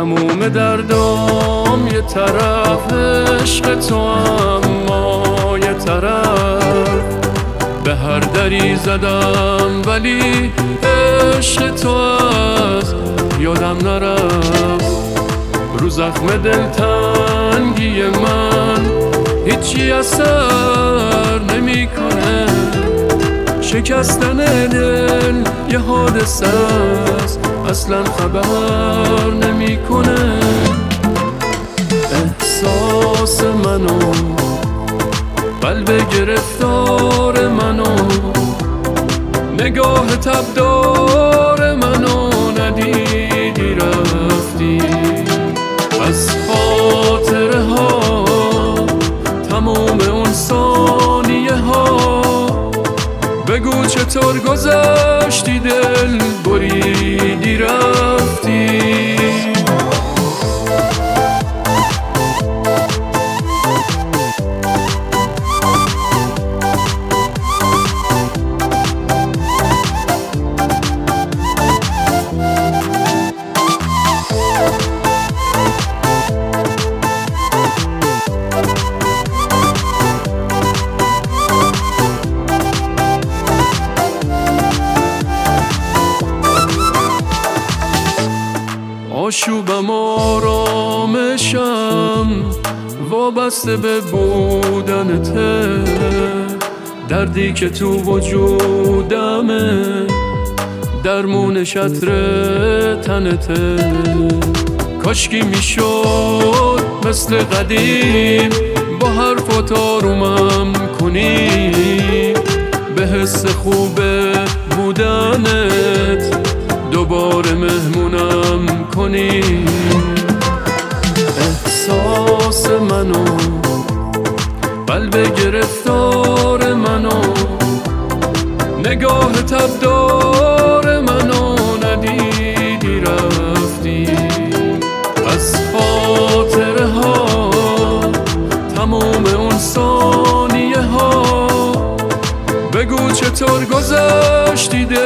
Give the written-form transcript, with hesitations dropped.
تموم دردام یه طرف، عشق تو اما یه طرف. به هر دری زدم ولی عشق تو از یادم نرفت. رو زخم دلتنگی من هیچی اثر نمیکنه. شکستن دل یه حادثه است، اصلا خبر نمیکنه. احساس منو، قلب گرفتار منو، نگاه تبدار منو ندیدی رفتی. از خاطره ها تمام اون ثانیه ها بگو چطور گذشتی، دل بریدی رفتی. آشوبم آرامشم وابسته به بودنته. دردی که تو وجودمه درمونش عطر تنته. کاشکی میشد مثل قدیم با حرفات آرومم کنی، به حس خوب بودنت دوباره مهمونم کنی. احساس منو، قلب گرفتار منو، نگاه تبدار منو ندیدی رفتی. از خاطره ها تمام اون ثانیه ها بگو چطور گذشتی،